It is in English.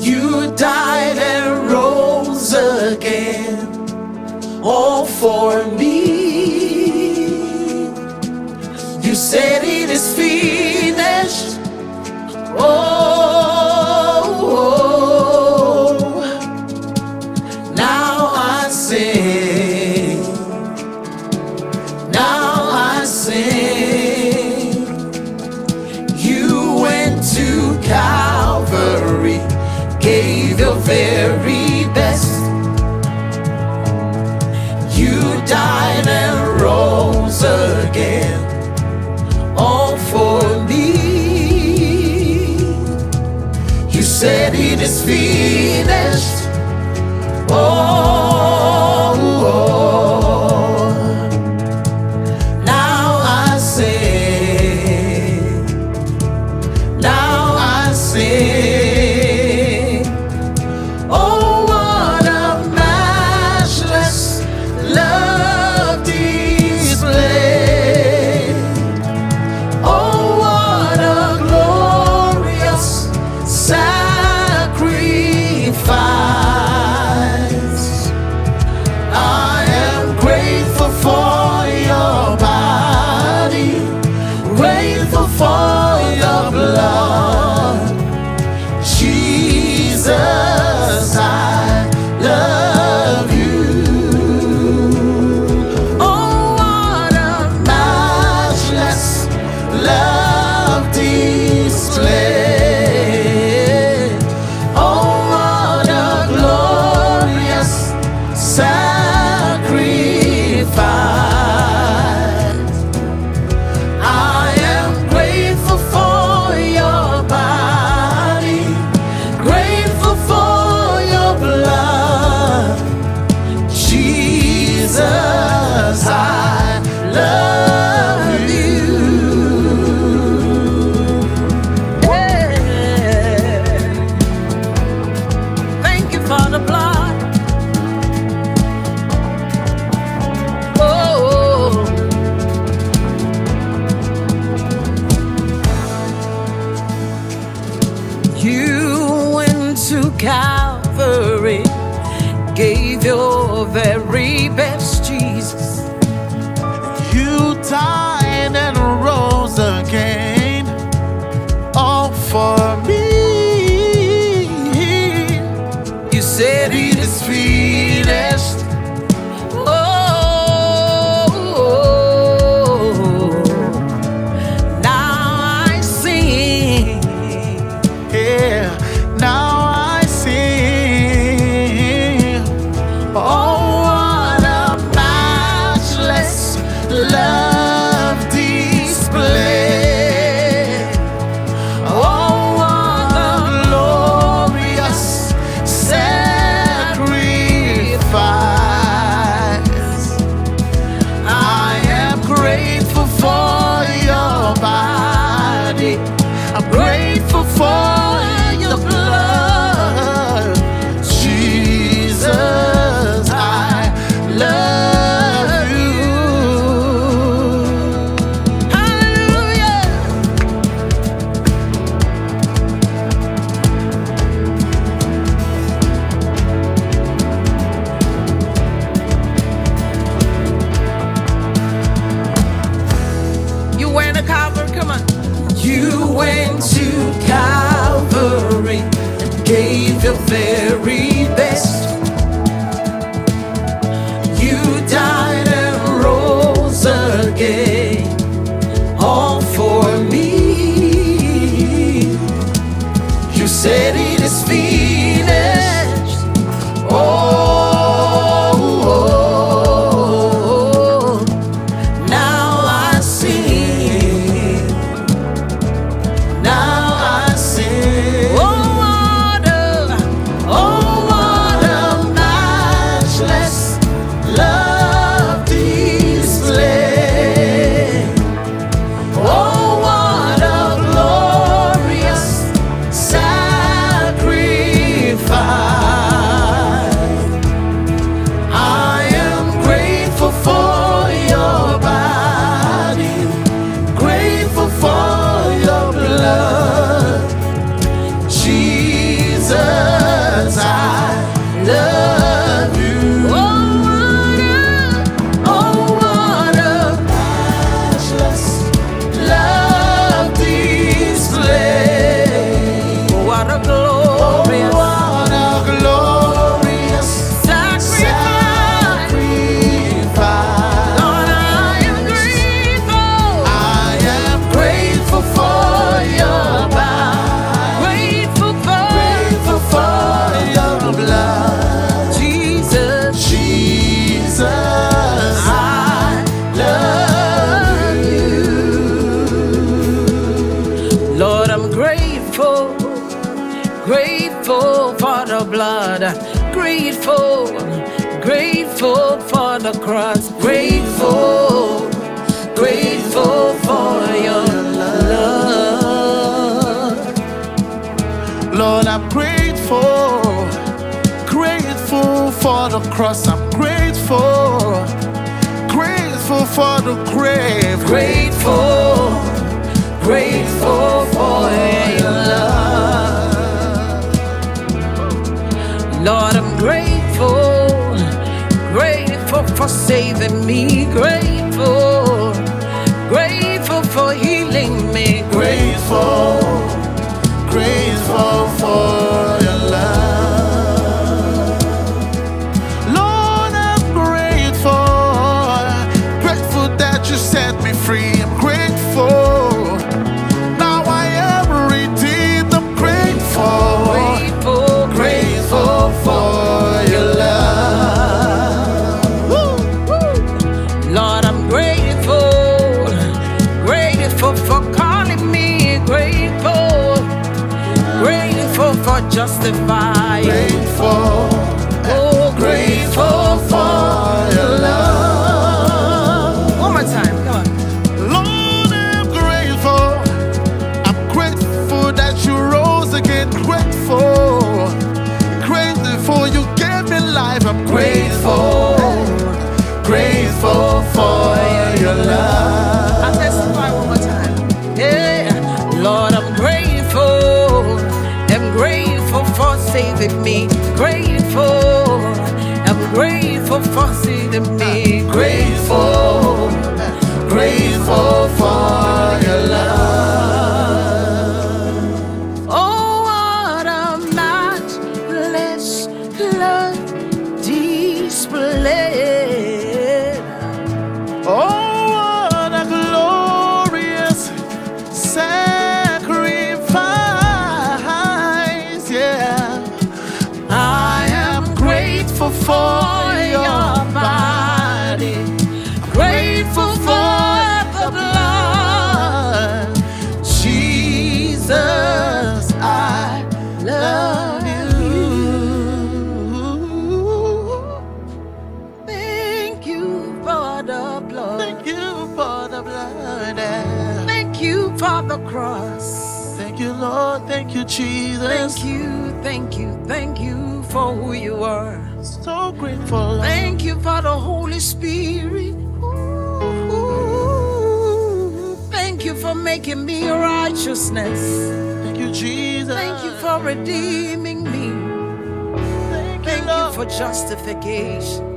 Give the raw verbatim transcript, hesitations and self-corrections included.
You died and rose again, all for me. You said it is finished. Oh, oh. Now I sing. Now I sing. You went to Calvary, gave your very best. You died and rose again, all for me. You said it is finished. Oh, oh. Now I sing. Now I sing. Oh, what a matchless love display. Oh, what a glorious sacrifice. I am grateful for your body, grateful for your blood. Jesus, I love you. Oh, what a matchless love display. Oh, what a glorious sacrifice. I am grateful for your body, grateful for your blood. Jesus, I love you. Yeah. Thank you for the blood. Oh, you went to Calvary, gave your very best, Jesus. You died and rose again, all for me. You said it is finished. Oh, now I sing. Yeah, now I sing. Oh, what a matchless love display. Oh, what a glorious sacrifice. I am grateful for your body. I'm grateful for your blood. Jesus, I love you. Hallelujah. You went to Calvary, come on. You went to Calvary and gave your very best. You died and rose again, all for me. You said it is finished. Oh, oh. Now I sing. Now I sing. Oh, what a, oh, what a grateful for the blood, grateful, grateful for the cross, grateful, grateful for your love. Lord, I'm grateful, grateful for the cross. I'm grateful, grateful for the grave. Grateful, grateful for your love. Lord, I'm grateful, grateful for saving me, grateful, grateful for healing me, Grateful, grateful for your love. Lord, I'm grateful, grateful that you set me free. I'm grateful, now I am redeemed. I'm grateful, grateful, grateful for your love. Woo, woo. Lord, I'm grateful, grateful for calling me, grateful, grateful for justifying, Grateful, oh, grateful for your love. One more time, come on. Lord, I'm grateful. I'm grateful that you rose again. Grateful, grateful you gave me life. I'm grateful, grateful for your love. I'll testify one more time. Yeah, Lord, I'm grateful. I'm grateful for saving me. Grateful. I'm grateful for saving me. Grateful, grateful for your love. Oh, what a matchless love displayed. Oh, what a glorious sacrifice, yeah. I am grateful for your body, grateful for the blood. Jesus, I love you. Thank you for the blood. Thank you for the blood. Thank you for the cross. Thank you, Lord. Thank you, Jesus. Thank you, thank you, thank you for who you are. So grateful. Lord. Thank you for the Holy Spirit. Ooh, thank you for making me righteousness. Thank you, Jesus. Thank you for redeeming me. Thank you, Thank you Lord. for justification.